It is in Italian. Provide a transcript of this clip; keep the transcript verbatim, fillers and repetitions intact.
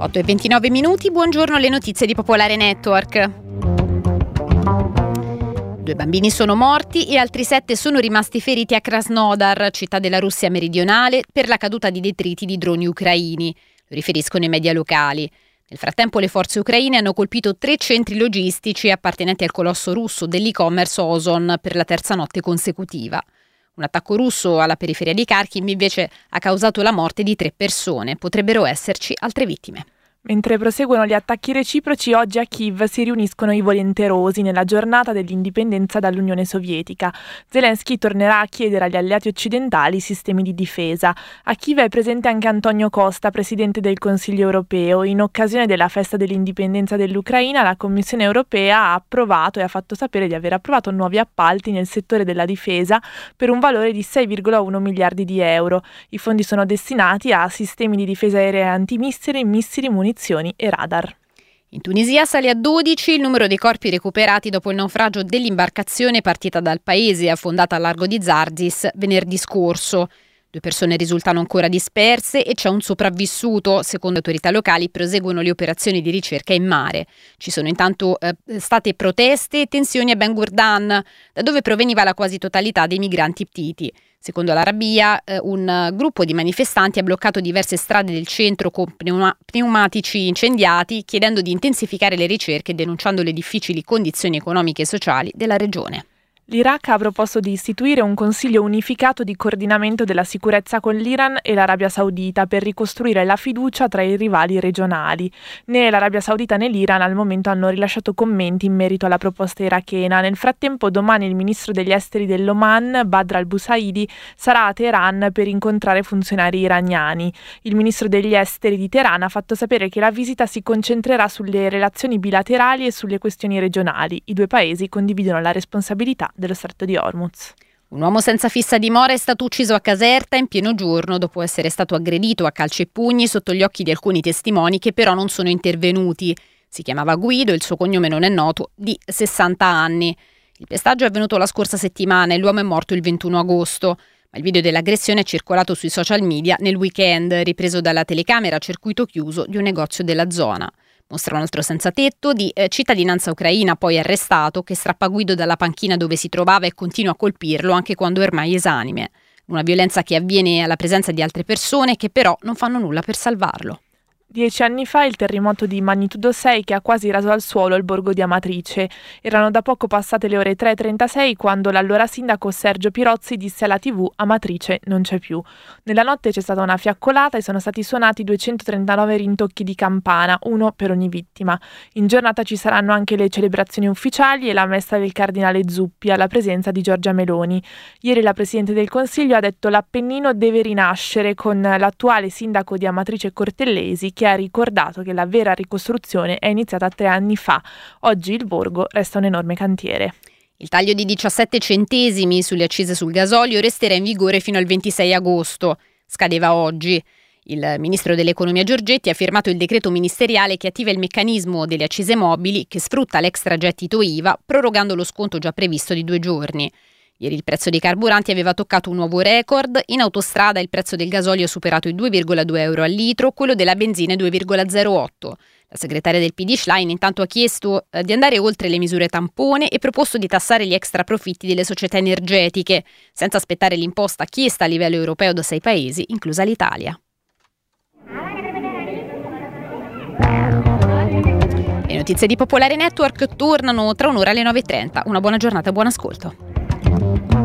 otto e ventinove minuti, buongiorno, le notizie di Popolare Network. Due bambini sono morti e altri sette sono rimasti feriti a Krasnodar, città della Russia meridionale, per la caduta di detriti di droni ucraini. Lo riferiscono i media locali. Nel frattempo le forze ucraine hanno colpito tre centri logistici appartenenti al colosso russo dell'e-commerce Ozon per la terza notte consecutiva. Un attacco russo alla periferia di Kharkiv invece ha causato la morte di tre persone. Potrebbero esserci altre vittime. Mentre proseguono gli attacchi reciproci, oggi a Kiev si riuniscono i volenterosi nella giornata dell'indipendenza dall'Unione Sovietica. Zelensky tornerà a chiedere agli alleati occidentali sistemi di difesa. A Kiev è presente anche Antonio Costa, presidente del Consiglio europeo. In occasione della festa dell'indipendenza dell'Ucraina, la Commissione europea ha approvato e ha fatto sapere di aver approvato nuovi appalti nel settore della difesa per un valore di sei virgola uno miliardi di euro. I fondi sono destinati a sistemi di difesa aerea antimissili, missili, munizioni e radar. In Tunisia sale a dodici il numero dei corpi recuperati dopo il naufragio dell'imbarcazione partita dal paese e affondata al largo di Zarzis venerdì scorso. Due persone risultano ancora disperse e c'è un sopravvissuto. Secondo autorità locali proseguono le operazioni di ricerca in mare. Ci sono intanto eh, state proteste e tensioni a Ben Gurion, da dove proveniva la quasi totalità dei migranti ptiti. Secondo l'Arabia, eh, un gruppo di manifestanti ha bloccato diverse strade del centro con pneuma- pneumatici incendiati, chiedendo di intensificare le ricerche e denunciando le difficili condizioni economiche e sociali della regione. L'Iraq ha proposto di istituire un consiglio unificato di coordinamento della sicurezza con l'Iran e l'Arabia Saudita per ricostruire la fiducia tra i rivali regionali. Né l'Arabia Saudita né l'Iran al momento hanno rilasciato commenti in merito alla proposta irachena. Nel frattempo, domani il ministro degli esteri dell'Oman, Badr al-Busaidi, sarà a Teheran per incontrare funzionari iraniani. Il ministro degli esteri di Teheran ha fatto sapere che la visita si concentrerà sulle relazioni bilaterali e sulle questioni regionali. I due paesi condividono la responsabilità dello stretto di Hormuz. Un uomo senza fissa dimora è stato ucciso a Caserta in pieno giorno dopo essere stato aggredito a calci e pugni sotto gli occhi di alcuni testimoni che però non sono intervenuti. Si chiamava Guido, il suo cognome non è noto, di sessanta anni. Il pestaggio è avvenuto la scorsa settimana e l'uomo è morto il ventuno agosto. Ma il video dell'aggressione è circolato sui social media nel weekend, ripreso dalla telecamera a circuito chiuso di un negozio della zona. Mostra un altro senza tetto di eh, cittadinanza ucraina, poi arrestato, che strappa Guido dalla panchina dove si trovava e continua a colpirlo anche quando è ormai esanime. Una violenza che avviene alla presenza di altre persone che però non fanno nulla per salvarlo. Dieci anni fa il terremoto di magnitudo sei che ha quasi raso al suolo il borgo di Amatrice. Erano da poco passate le ore tre e trentasei quando l'allora sindaco Sergio Pirozzi disse alla tivù: Amatrice non c'è più. Nella notte c'è stata una fiaccolata e sono stati suonati duecentotrentanove rintocchi di campana, uno per ogni vittima. In giornata ci saranno anche le celebrazioni ufficiali e la messa del cardinale Zuppi alla presenza di Giorgia Meloni. Ieri la Presidente del Consiglio ha detto l'Appennino deve rinascere con l'attuale sindaco di Amatrice Cortellesi, che ha ricordato che la vera ricostruzione è iniziata tre anni fa. Oggi il borgo resta un enorme cantiere. Il taglio di diciassette centesimi sulle accise sul gasolio resterà in vigore fino al ventisei agosto. Scadeva oggi. Il ministro dell'economia Giorgetti ha firmato il decreto ministeriale che attiva il meccanismo delle accise mobili che sfrutta l'extragettito I V A, prorogando lo sconto già previsto di due giorni. Ieri il prezzo dei carburanti aveva toccato un nuovo record. In autostrada il prezzo del gasolio ha superato i due virgola due euro al litro, quello della benzina due virgola zero otto. La segretaria del P D Schlein intanto ha chiesto eh, di andare oltre le misure tampone e proposto di tassare gli extra profitti delle società energetiche, senza aspettare l'imposta chiesta a livello europeo da sei paesi, inclusa l'Italia. Le notizie di Popolare Network tornano tra un'ora alle nove e trenta. Una buona giornata e buon ascolto.